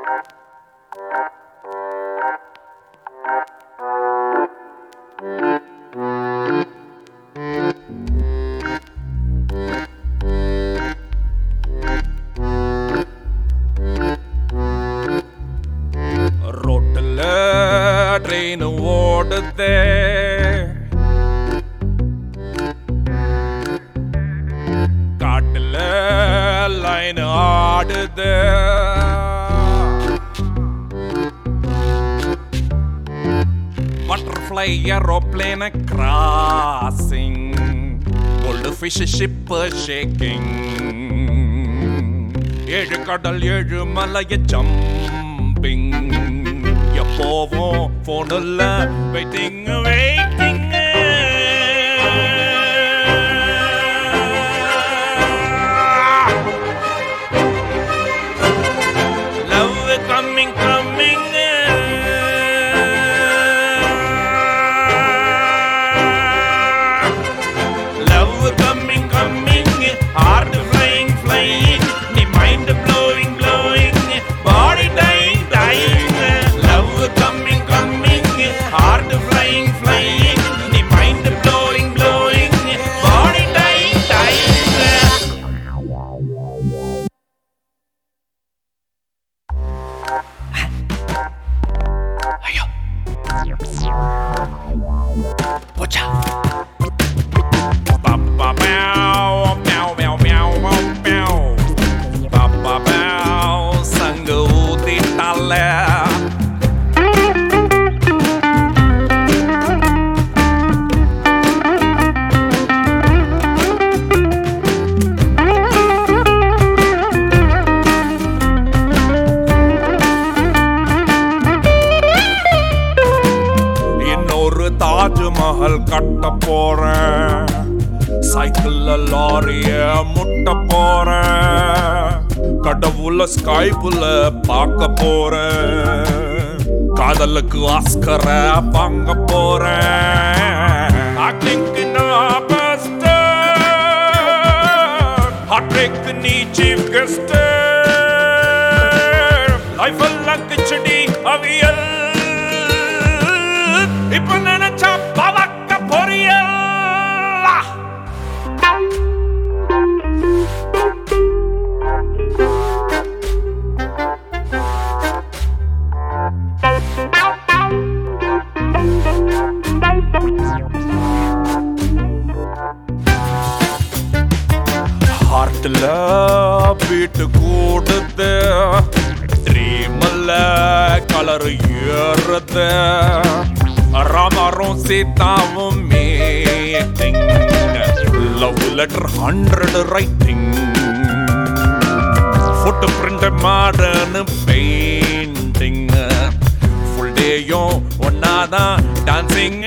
ரோட்டுல ட்ரெயின் ஓடுதே, காட்டுல லைன் ஆடுது, butterfly aeroplane crossing, gold fish ship shaking, ஏழு கடல் ஏழு மலைய ஜம்பிங், எப்போவும் போனுல waiting waiting. Love coming coming, love coming coming, heart flying flying, நீ mind blowing blowing, body dying dying. Love coming coming, heart flying flying, நீ mind blowing blowing, body dying dying. ஐயோ போச்சா. சங்கு ஊத்திட்டால இன்னொரு தாஜ்மஹல் கட்ட போறேன், சைக்கிள்ல லாரிய முட்ட போறேன், கடவுள ஸ்கைப்புல பார்க்க போறேன், காதலுக்கு ஆஸ்கர வாங்க போறேன். ஆக்டிங்க்கு நான் பெஸ்ட், ஹார்ட் பிரேக் நீ சீஃப் கெஸ்ட், லைஃப் எல்லாம் கிச்சடி அவியல், இப்ப நினைச்சா பவக்க பொரியல். ஹார்ட்ல பீட்டு கூடுது, ட்ரீம்ல கலர் ஏறுது, ராமரும் சீதாவும் meeting, love letter 100 writing, foot print modern painting, full டேயும் ஒன்னாதான் டான்சிங்